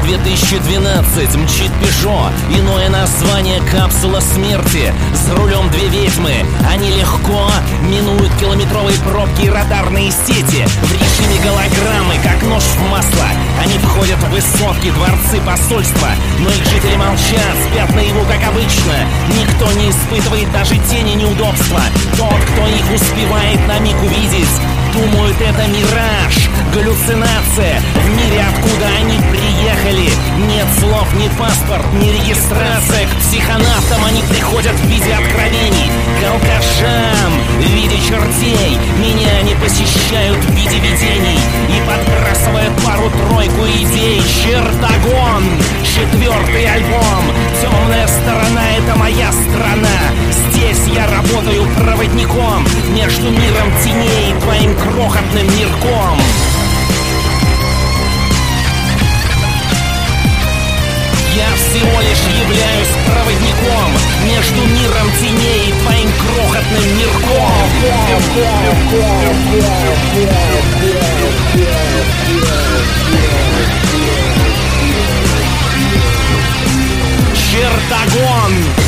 2012, мчит Пежо, иное название капсула смерти. За рулем две ведьмы, они легко минуют километровые пробки и радарные сети. В режиме голограммы, как нож в масло, они входят в высотки, дворцы, посольства. Но их жители молчат, спят наяву, как обычно. Никто не испытывает даже тени неудобства. Тот, кто их успевает на миг увидеть, думают, это мираж, галлюцинация. В мире, откуда они приехали, нет слов, ни паспорт, ни регистрация. К психонавтам они приходят в виде откровений, к алкашам в виде чертей. Меня они посещают в виде видений и подбрасывают пару-тройку идей. Чертогон, 4-й альбом. Темная сторона — это моя страна. Здесь я работаю проводником между миром теней и твоим крохотным мирком. Я всего лишь являюсь проводником между миром теней и твоим крохотным мирком. Чертогон.